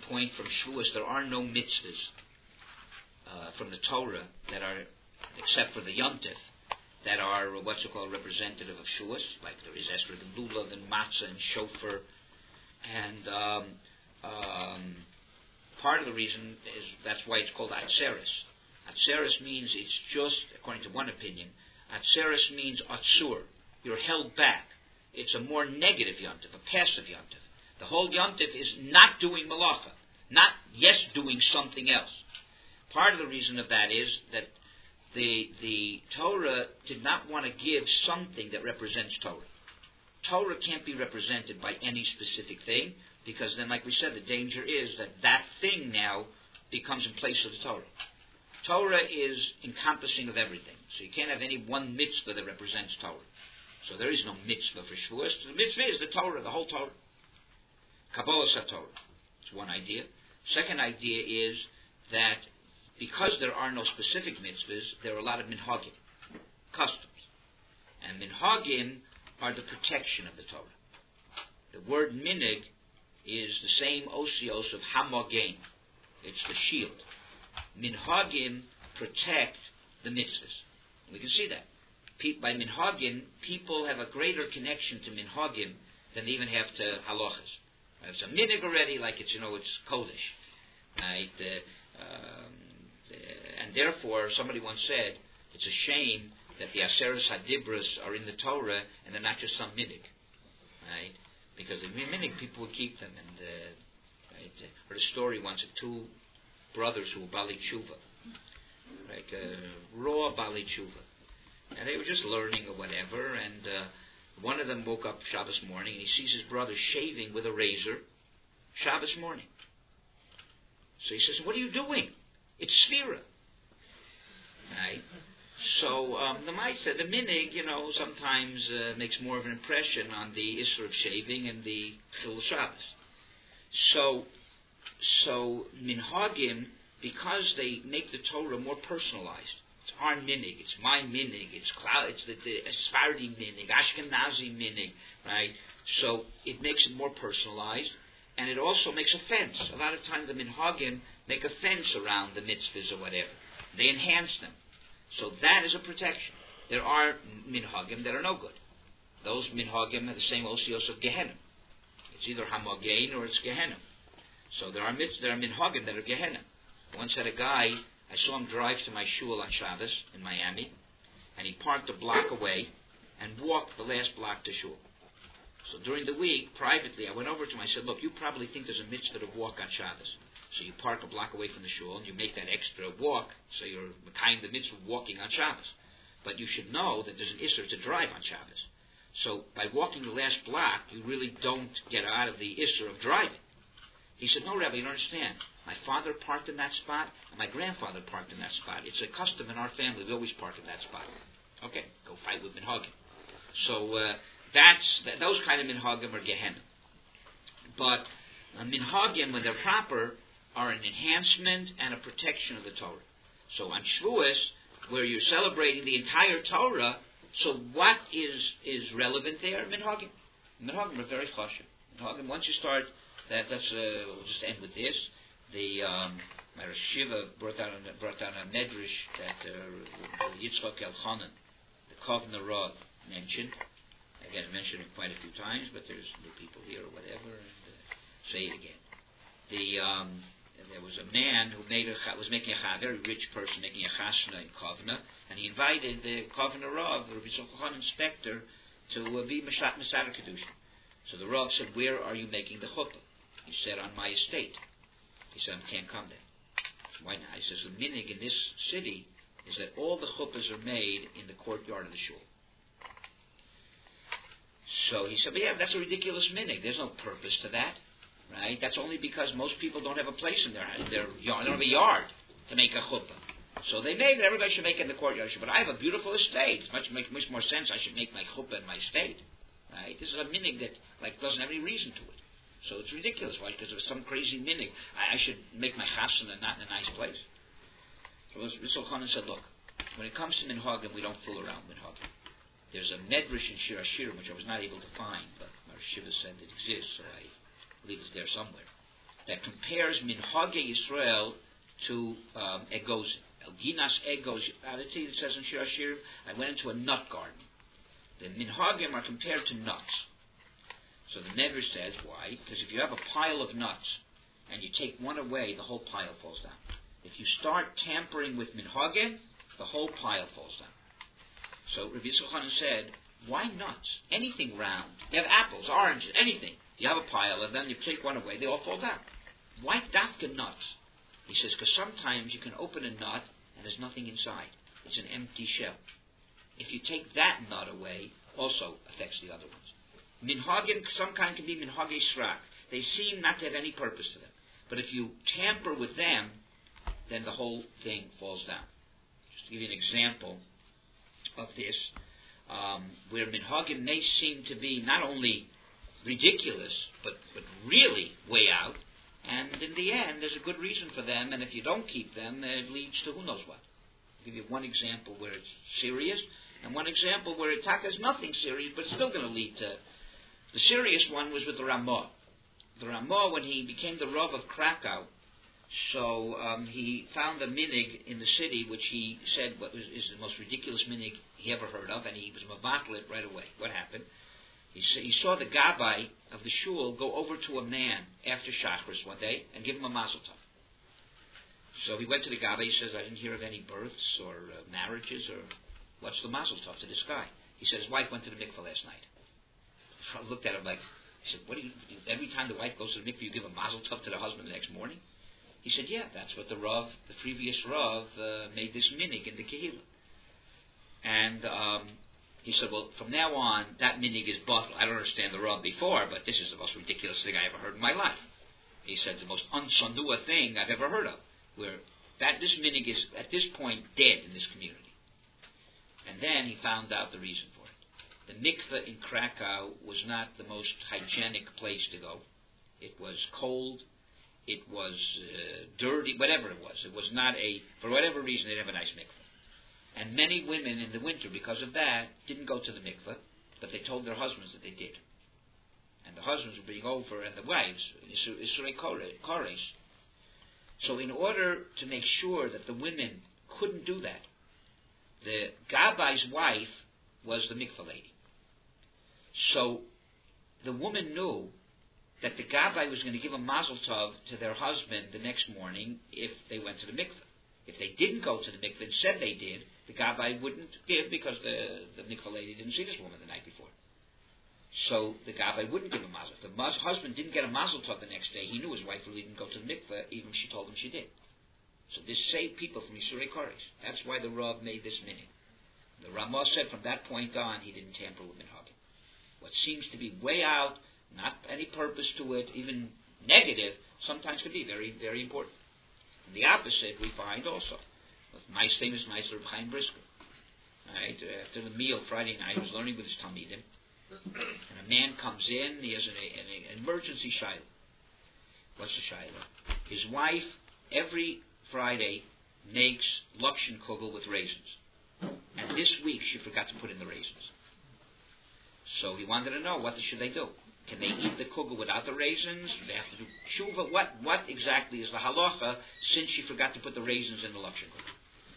point from Shavuos, there are no mitzvahs from the Torah that are, except for the Yom Tov, that are what's called representative of Shavuos, like there is Esrog and Lulav and Matzah and Shofar. And part of the reason is that's why it's called Atzeres. Atzeres means it's just, according to one opinion, Atzeres means Atzur. You're held back. It's a more negative Yom Tov, a passive Yom Tov. The whole Yom Tov is not doing malacha, not doing something else. Part of the reason of that is that the Torah did not want to give something that represents Torah. Torah can't be represented by any specific thing, because then, like we said, the danger is that that thing now becomes in place of the Torah. Torah is encompassing of everything, so you can't have any one mitzvah that represents Torah. So there is no mitzvah for Shavuos. The mitzvah is the Torah, the whole Torah. Kabbalah Torah. It's one idea. Second idea is that because there are no specific mitzvahs, there are a lot of minhagim, customs. And minhagim are the protection of the Torah. The word minig is the same osios of hamagen. It's the shield. Minhagim protect the mitzvahs. We can see that. By minhagim, people have a greater connection to minhagim than they even have to halachas. It's a minig already, like it's kodesh, right? And therefore, somebody once said, it's a shame that the Aseres Hadibros are in the Torah and they're not just some minig, right? Because the minig, people would keep them. And right? I heard a story once of two brothers who were Bali Tshuva, like raw Bali Tshuva. And they were just learning or whatever, and one of them woke up Shabbos morning and he sees his brother shaving with a razor Shabbos morning. So he says, "What are you doing? It's Sphira." Right? So the Maisa, the minig, sometimes makes more of an impression on the Isser of shaving and the Chil Shabbos. So minhagim, because they make the Torah more personalized. It's our minig, it's my minig, it's the Sephardi minig, Ashkenazi minig, right? So it makes it more personalized, and it also makes a fence. A lot of times the minhagim make a fence around the mitzvahs or whatever. They enhance them. So that is a protection. There are minhagim that are no good. Those minhagim are the same osios of Gehenna. It's either Hamagein or it's Gehenna. So there are minhagim that are Gehenna. Once had a guy, I saw him drive to my shul on Shabbos in Miami, and he parked a block away and walked the last block to shul. So during the week, privately, I went over to him. I said, "Look, you probably think there's a mitzvah to walk on Shabbos. So you park a block away from the shul, and you make that extra walk, so you're kind of the mitzvah of walking on Shabbos. But you should know that there's an isser to drive on Shabbos. So by walking the last block, you really don't get out of the isser of driving." He said, "No, Rebbe, you don't understand. My father parked in that spot, and my grandfather parked in that spot. It's a custom in our family. We always park in that spot." Okay, go fight with minhagim. So those kind of minhagim are Gehenna. But minhagim, when they're proper, are an enhancement and a protection of the Torah. So on Shavuos, where you're celebrating the entire Torah, so what is relevant there? Minhagim. Minhagim are very chashuv. Minhagim, once you start, we'll just end with this. My Rosh Shiva brought out a medrash that Yitzchak Elchanan, the Kovner Rav, mentioned. Again, I mentioned it quite a few times, but there's new people here or whatever, and say it again. There was a man who was making a very rich person, making a chasna in Kovna, and he invited the Kovner Rav, the Rabbi Yochanan inspector, to be Masada Kedusha. So the Rav said, "Where are you making the chuppah?" He said, "On my estate." He said, "I can't come there." So why not? He says, "The minig in this city is that all the chuppahs are made in the courtyard of the shul." So he said, "But yeah, that's a ridiculous minig. There's no purpose to that, right? That's only because most people don't have a place in their yard. They don't have a yard to make a chuppah. So they made it. Everybody should make it in the courtyard. But I have a beautiful estate. It makes much more sense. I should make my chuppah in my estate, right? This is a minig that doesn't have any reason to it. So it's ridiculous. Why? Because of some crazy minig. I should make my chasana not in a nice place." So Rizal Khanan said, "Look, when it comes to minhagim, we don't fool around with minhagim. There's a medrash in Shir Hashirim, which I was not able to find, but Mar Shiva said it exists, so I believe it's there somewhere. that compares Minhagei Yisrael to Egozim. Elginas Egos, it says in Shir Hashirim, I went into a nut garden. The Minhagim are compared to nuts. So the Medrash says, why? Because if you have a pile of nuts and you take one away, the whole pile falls down. If you start tampering with Minhagim, the whole pile falls down. So Rabbi Yochanan said, why nuts? Anything round. You have apples, oranges, anything. You have a pile and then you take one away, they all fall down. Why dafka nuts? He says, because sometimes you can open a nut and there's nothing inside. It's an empty shell. If you take that nut away, also affects the other ones. Minhagim, some kind can be minhagei srak. They seem not to have any purpose to them. But if you tamper with them, then the whole thing falls down. Just to give you an example of this, where minhagim may seem to be not only ridiculous, but really way out, and in the end, there's a good reason for them, and if you don't keep them, it leads to who knows what. I'll give you one example where it's serious, and one example where it is nothing serious, but it's still going to lead to... The serious one was with the Ramah. The Ramah, when he became the Rav of Krakow, so he found a minig in the city, which he said is the most ridiculous minig he ever heard of, and he was mavatlet right away. What happened? He saw the gabbai of the shul go over to a man after Shachris one day and give him a mazel tov. So he went to the gabbai. He says, I didn't hear of any births or marriages, or what's the mazel tov to this guy? He said his wife went to the mikveh last night. I looked at him like, he said, what do you do? Every time the wife goes to the mikveh, you give a mazel tov to the husband the next morning? He said, yeah, that's what the previous Rav, made this minig in the Kehillah. And he said, well, from now on, that minig is bottled. I don't understand the Rav before, but this is the most ridiculous thing I ever heard in my life. He said, the most unsandua thing I've ever heard of, where this minig is, at this point, dead in this community. And then he found out the reason for it. The mikveh in Krakow was not the most hygienic place to go. It was cold. It was dirty, whatever it was. It was not for whatever reason, they didn't have a nice mikveh. And many women in the winter, because of that, didn't go to the mikveh, but they told their husbands that they did. And the husbands were being over, and the wives, Isurei Kores. So in order to make sure that the women couldn't do that, the Gabbai's wife was the mikveh lady. So the woman knew that the Gabbai was going to give a mazel tov to their husband the next morning if they went to the mikveh. If they didn't go to the mikveh and said they did, the Gabbai wouldn't give because the mikveh lady didn't see this woman the night before. So the Gabbai wouldn't give a mazel tov. The husband didn't get a mazel tov the next day. He knew his wife really didn't go to the mikveh, even if she told him she did. So this saved people from Yisurei Kores. That's why the Rav made this minig. The Ramah said from that point on, he didn't tamper with minhagim. What seems to be way out, not any purpose to it, even negative, sometimes can be very, very important. And the opposite we find also. With my famous Meister of Chaim Brisker. Right? After the meal Friday night, he was learning with his Talmidim. And a man comes in, he has an emergency shayla. What's the shayla? His wife, every Friday, makes Lakshan Kugel with raisins. And this week, she forgot to put in the raisins. So he wanted to know, what should they do? Can they eat the kugel without the raisins? Do they have to do tshuva? What exactly is the halacha since she forgot to put the raisins in the Lakshan Kugel?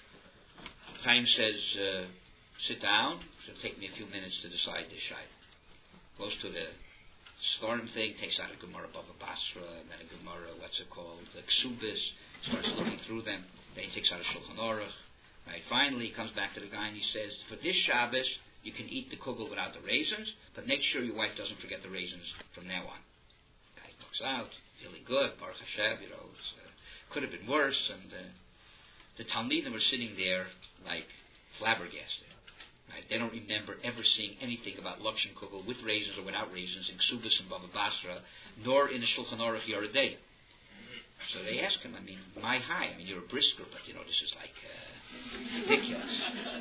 Chaim says, sit down. It'll take me a few minutes to decide this shayla. Goes to the storm thing, takes out a Gemara Bava Basra, and then a Gemara, the Ksubis, starts looking through them. Then he takes out a Shulchan Aruch. Right. Finally, he comes back to the guy and he says, for this Shabbos, you can eat the kugel without the raisins, but make sure your wife doesn't forget the raisins from now on. The guy looks out, really good, Baruch Hashem, could have been worse, and the Talmidim were sitting there like flabbergasted. Right? They don't remember ever seeing anything about Lakshan Kugel with raisins or without raisins in Ksubis and Bava Basra, nor in the Shulchan Aruch Yeridei. So they ask him, you're a brisker, but this is like ridiculous.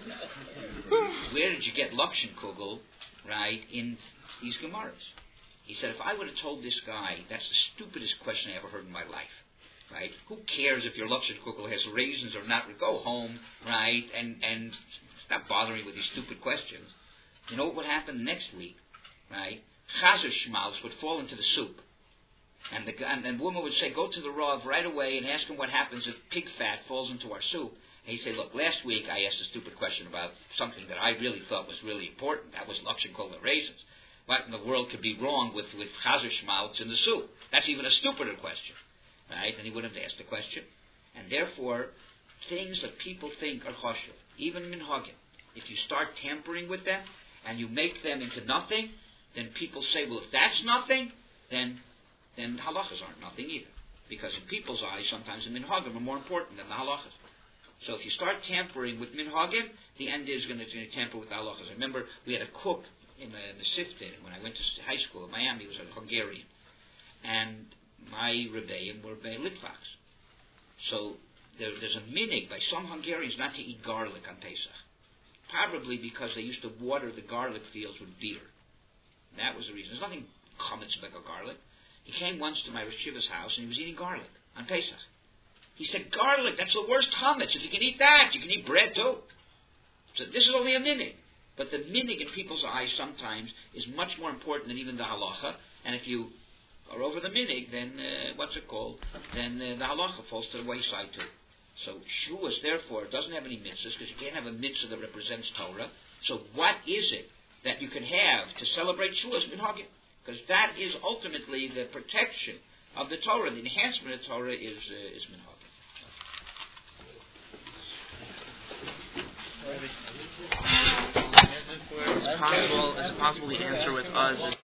Where did you get Lakshan Kugel, right, in these Gemaras? He said, if I would have told this guy, that's the stupidest question I ever heard in my life. Right? Who cares if your Lakshan Kugel has raisins or not? Go home, right, and stop bothering with these stupid questions. You know what would happen next week, right? Chazer Shmals would fall into the soup. And the woman would say, go to the Rav right away and ask him what happens if pig fat falls into our soup. And he'd say, look, last week I asked a stupid question about something that I really thought was really important. That was Lakshin Kol raisins. What in the world could be wrong with chazer schmaltz in the soup? That's even a stupider question. Right? And he wouldn't have asked the question. And therefore, things that people think are choshev, even minhagim, if you start tampering with them and you make them into nothing, then people say, well, if that's nothing, then halachas aren't nothing either. Because in people's eyes, sometimes the minhagim are more important than the halachas. So if you start tampering with minhagim, the end is going to tamper with the halachas. I remember we had a cook in the Siftin when I went to high school in Miami. He was a Hungarian. And my rebbeim were Litvaks. So there's a minig by some Hungarians not to eat garlic on Pesach. Probably because they used to water the garlic fields with beer. That was the reason. There's nothing chametz about garlic. He came once to my Rosh Yeshiva's house and he was eating garlic on Pesach. He said, garlic, that's the worst chametz. If you can eat that, you can eat bread too. So this is only a minig. But the minig in people's eyes sometimes is much more important than even the halacha. And if you are over the minig, then Then the halacha falls to the wayside too. So Shavuos, therefore, doesn't have any mitzvahs because you can't have a mitzvah that represents Torah. So what is it that you can have to celebrate Shavuos minhagim? Because that is ultimately the protection of the Torah. The enhancement of Torah is minhagim. Is it possible the answer with us is